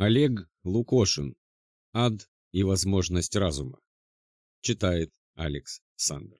Олег Лукошин. Ад и возможность разума. Читает Алекс Сандер.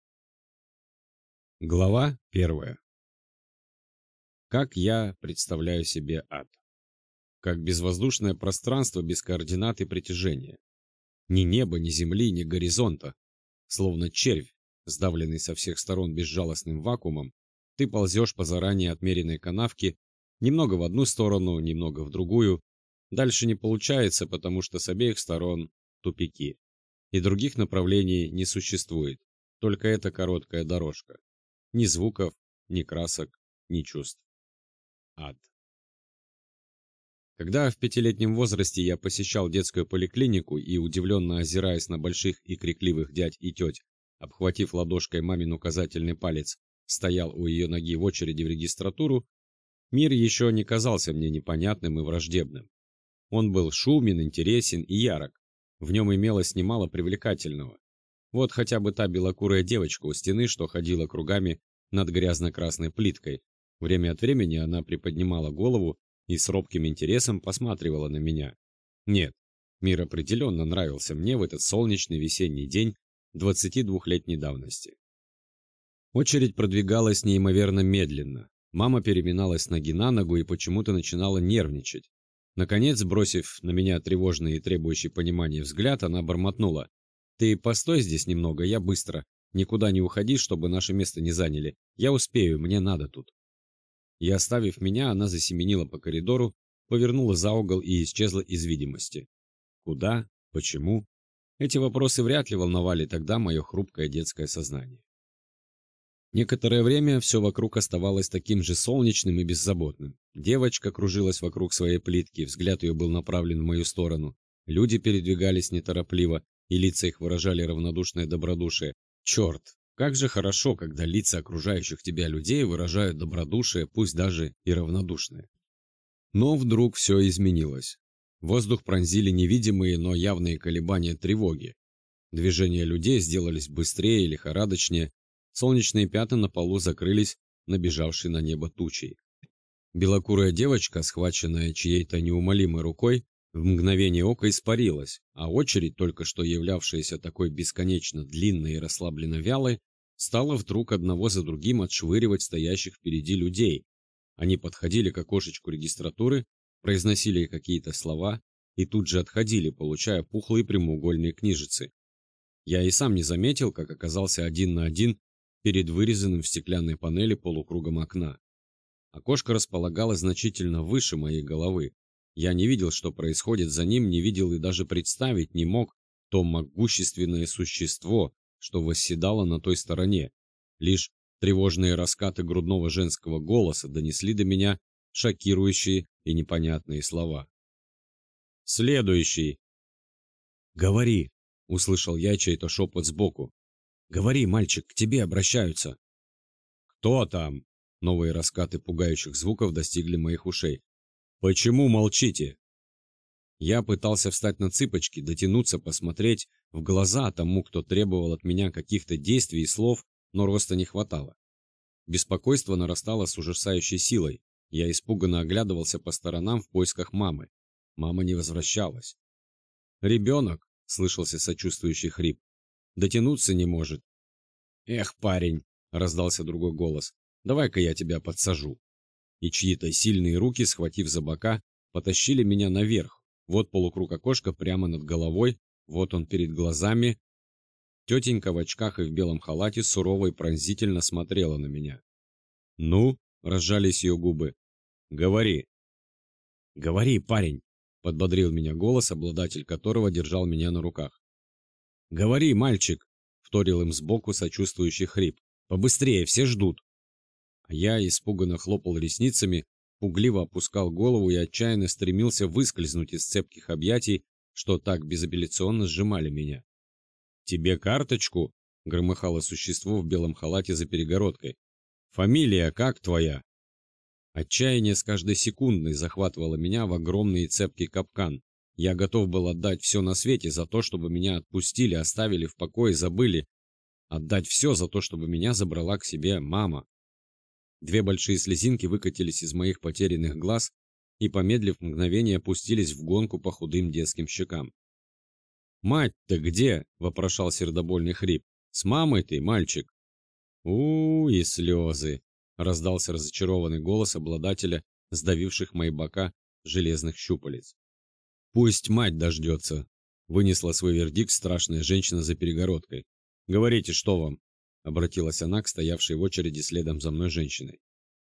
Глава 1. Как я представляю себе ад? Как безвоздушное пространство без координат и притяжения. Ни неба, ни земли, ни горизонта. Словно червь, сдавленный со всех сторон безжалостным вакуумом, ты ползешь по заранее отмеренной канавке, немного в одну сторону, немного в другую. Дальше не получается, потому что с обеих сторон тупики. И других направлений не существует, только эта короткая дорожка. Ни звуков, ни красок, ни чувств. Ад. Когда в 5-летнем возрасте я посещал детскую поликлинику и, удивленно озираясь на больших и крикливых дядь и теть, обхватив ладошкой мамин указательный палец, стоял у ее ноги в очереди в регистратуру, мир еще не казался мне непонятным и враждебным. Он был шумен, интересен и ярок. В нем имелось немало привлекательного. Вот хотя бы та белокурая девочка у стены, что ходила кругами над грязно-красной плиткой. Время от времени она приподнимала голову и с робким интересом посматривала на меня. Нет, мир определенно нравился мне в этот солнечный весенний день 22-летней давности. Очередь продвигалась неимоверно медленно. Мама переминалась с ноги на ногу и почему-то начинала нервничать. Наконец, бросив на меня тревожный и требующий понимания взгляд, она бормотнула: «Ты постой здесь немного, я быстро. Никуда не уходи, чтобы наше место не заняли. Я успею, мне надо тут». И оставив меня, она засеменила по коридору, повернула за угол и исчезла из видимости. Куда? Почему? Эти вопросы вряд ли волновали тогда мое хрупкое детское сознание. Некоторое время все вокруг оставалось таким же солнечным и беззаботным. Девочка кружилась вокруг своей плитки, взгляд ее был направлен в мою сторону. Люди передвигались неторопливо, и лица их выражали равнодушное добродушие. Черт, как же хорошо, когда лица окружающих тебя людей выражают добродушие, пусть даже и равнодушное. Но вдруг все изменилось. Воздух пронзили невидимые, но явные колебания тревоги. Движения людей сделались быстрее и лихорадочнее. Солнечные пятна на полу закрылись набежавшей на небо тучей. Белокурая девочка, схваченная чьей-то неумолимой рукой, в мгновение ока испарилась, а очередь, только что являвшаяся такой бесконечно длинной и расслабленно вялой, стала вдруг одного за другим отшвыривать стоящих впереди людей. Они подходили к окошечку регистратуры, произносили какие-то слова и тут же отходили, получая пухлые прямоугольные книжицы. Я и сам не заметил, как оказался один на один перед вырезанным в стеклянной панели полукругом окна. Окошко располагалось значительно выше моей головы. Я не видел, что происходит за ним, не видел и даже представить не мог то могущественное существо, что восседало на той стороне. Лишь тревожные раскаты грудного женского голоса донесли до меня шокирующие и непонятные слова. «Следующий!» «Говори!» — услышал я чей-то шепот сбоку. «Говори, мальчик, к тебе обращаются». «Кто там?» Новые раскаты пугающих звуков достигли моих ушей. «Почему молчите?» Я пытался встать на цыпочки, дотянуться, посмотреть в глаза тому, кто требовал от меня каких-то действий и слов, но роста не хватало. Беспокойство нарастало с ужасающей силой. Я испуганно оглядывался по сторонам в поисках мамы. Мама не возвращалась. «Ребенок», — слышался сочувствующий хрип, — «дотянуться не может». «Эх, парень», — раздался другой голос, — «давай-ка я тебя подсажу». И чьи-то сильные руки, схватив за бока, потащили меня наверх. Вот полукруг окошка прямо над головой, вот он перед глазами. Тетенька в очках и в белом халате сурово и пронзительно смотрела на меня. «Ну?» — разжались ее губы. «Говори». «Говори, парень», — подбодрил меня голос, обладатель которого держал меня на руках. «Говори, мальчик», — вторил им сбоку сочувствующий хрип. «Побыстрее, все ждут». А я испуганно хлопал ресницами, пугливо опускал голову и отчаянно стремился выскользнуть из цепких объятий, что так безапелляционно сжимали меня. «Тебе карточку?» — громыхало существо в белом халате за перегородкой. «Фамилия как твоя?» Отчаяние с каждой секундой захватывало меня в огромный и цепкий капкан. Я готов был отдать все на свете за то, чтобы меня отпустили, оставили в покое, забыли. Отдать все за то, чтобы меня забрала к себе мама. Две большие слезинки выкатились из моих потерянных глаз, и, помедлив мгновение, пустились в гонку по худым детским щекам. «Мать-то где?» – вопрошал сердобольный хрип. «С мамой ты, мальчик?» И слезы!» – раздался разочарованный голос обладателя, сдавивших мои бока железных щупалец. «Пусть мать дождется!» – вынесла свой вердикт страшная женщина за перегородкой. «Говорите, что вам?» – обратилась она к стоявшей в очереди следом за мной женщиной.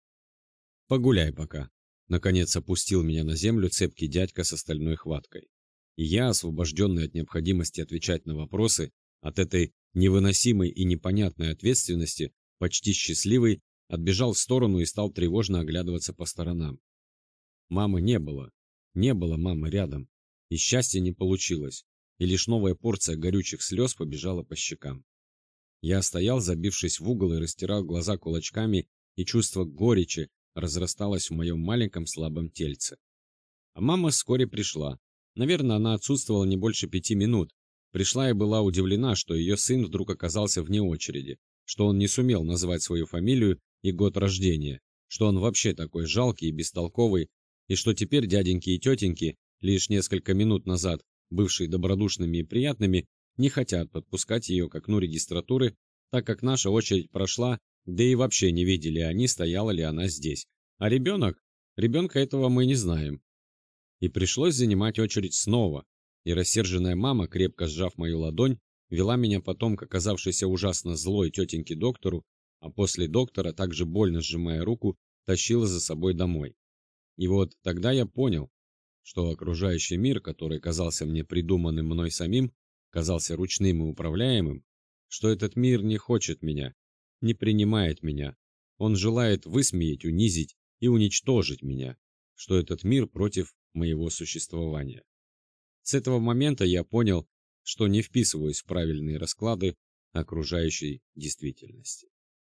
«Погуляй пока!» – наконец опустил меня на землю цепкий дядька с остальной хваткой. И я, освобожденный от необходимости отвечать на вопросы, от этой невыносимой и непонятной ответственности, почти счастливый, отбежал в сторону и стал тревожно оглядываться по сторонам. Мамы не было. Не было мамы рядом. И счастья не получилось. И лишь новая порция горючих слез побежала по щекам. Я стоял, забившись в угол, и растирал глаза кулачками, и чувство горечи разрасталось в моем маленьком слабом тельце. А мама вскоре пришла. Наверное, она отсутствовала не больше 5 минут. Пришла и была удивлена, что ее сын вдруг оказался вне очереди, что он не сумел назвать свою фамилию и год рождения, что он вообще такой жалкий и бестолковый, и что теперь дяденьки и тетеньки, лишь несколько минут назад бывшие добродушными и приятными, не хотят подпускать ее к окну регистратуры, так как наша очередь прошла, да и вообще не видели они, стояла ли она здесь. А ребенок? Ребенка этого мы не знаем. И пришлось занимать очередь снова, и рассерженная мама, крепко сжав мою ладонь, вела меня потом к оказавшейся ужасно злой тетеньке доктору, а после доктора, также больно сжимая руку, тащила за собой домой. И вот тогда я понял, что окружающий мир, который казался мне придуманным мной самим, казался ручным и управляемым, что этот мир не хочет меня, не принимает меня, он желает высмеять, унизить и уничтожить меня, что этот мир против моего существования. С этого момента я понял, что не вписываюсь в правильные расклады окружающей действительности.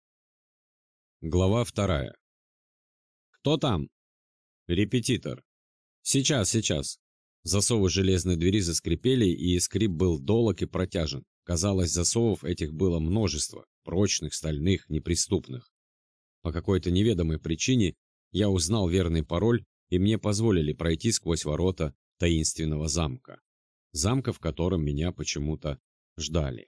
Глава 2. «Кто там?» «Репетитор». «Сейчас». Засовы железной двери заскрипели, и скрип был долог и протяжен. Казалось, засовов этих было множество, прочных, стальных, неприступных. По какой-то неведомой причине я узнал верный пароль, и мне позволили пройти сквозь ворота таинственного замка. Замка, в котором меня почему-то ждали.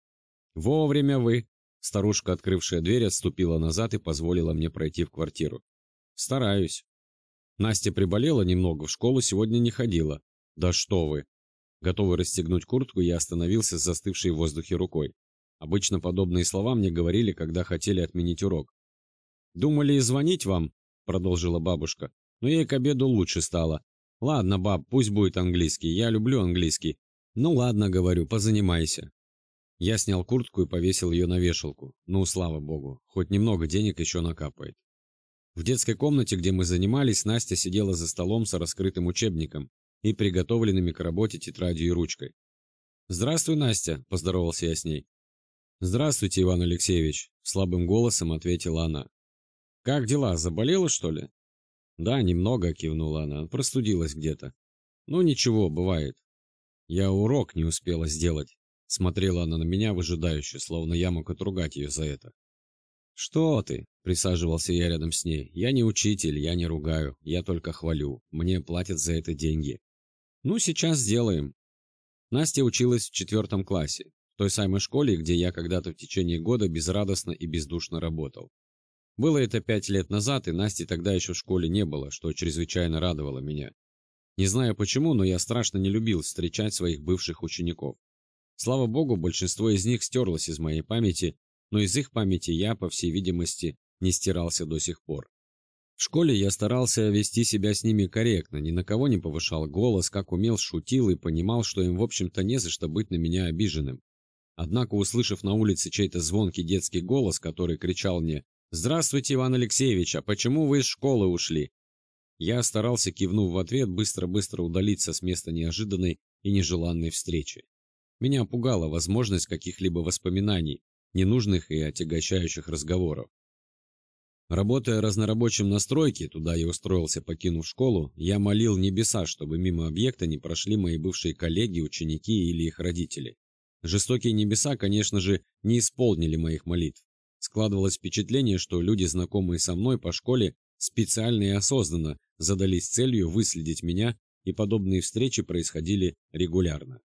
«Вовремя вы!» Старушка, открывшая дверь, отступила назад и позволила мне пройти в квартиру. «Стараюсь». Настя приболела немного, в школу сегодня не ходила. «Да что вы!» Готовый расстегнуть куртку, я остановился с застывшей в воздухе рукой. Обычно подобные слова мне говорили, когда хотели отменить урок. «Думали звонить вам?» — продолжила бабушка. «Но ей к обеду лучше стало. Ладно, баб, пусть будет английский, я люблю английский. Ну ладно, говорю, позанимайся». Я снял куртку и повесил ее на вешалку. Ну, слава богу, хоть немного денег еще накапает. В детской комнате, где мы занимались, Настя сидела за столом с раскрытым учебником и приготовленными к работе тетрадью и ручкой. «Здравствуй, Настя», – поздоровался я с ней. «Здравствуйте, Иван Алексеевич», – слабым голосом ответила она. «Как дела, заболела, что ли?» «Да, немного», – кивнула она, – «простудилась где-то». «Ну ничего, бывает». «Я урок не успела сделать», – смотрела она на меня выжидающе, словно я мог отругать ее за это. «Что ты?» – присаживался я рядом с ней. «Я не учитель, я не ругаю, я только хвалю. Мне платят за это деньги». «Ну, сейчас сделаем». Настя училась в 4 классе, в той самой школе, где я когда-то в течение года безрадостно и бездушно работал. Было это 5 лет назад, и Насти тогда еще в школе не было, что чрезвычайно радовало меня. Не знаю почему, но я страшно не любил встречать своих бывших учеников. Слава богу, большинство из них стерлось из моей памяти, но из их памяти я, по всей видимости, не стирался до сих пор. В школе я старался вести себя с ними корректно, ни на кого не повышал голос, как умел, шутил и понимал, что им, в общем-то, не за что быть на меня обиженным. Однако, услышав на улице чей-то звонкий детский голос, который кричал мне «Здравствуйте, Иван Алексеевич, а почему вы из школы ушли?», я старался, кивнув в ответ, быстро-быстро удалиться с места неожиданной и нежеланной встречи. Меня пугала возможность каких-либо воспоминаний, ненужных и отягощающих разговоров. Работая разнорабочим на стройке, туда я устроился, покинув школу, я молил небеса, чтобы мимо объекта не прошли мои бывшие коллеги, ученики или их родители. Жестокие небеса, конечно же, не исполнили моих молитв. Складывалось впечатление, что люди, знакомые со мной по школе, специально и осознанно задались целью выследить меня, и подобные встречи происходили регулярно.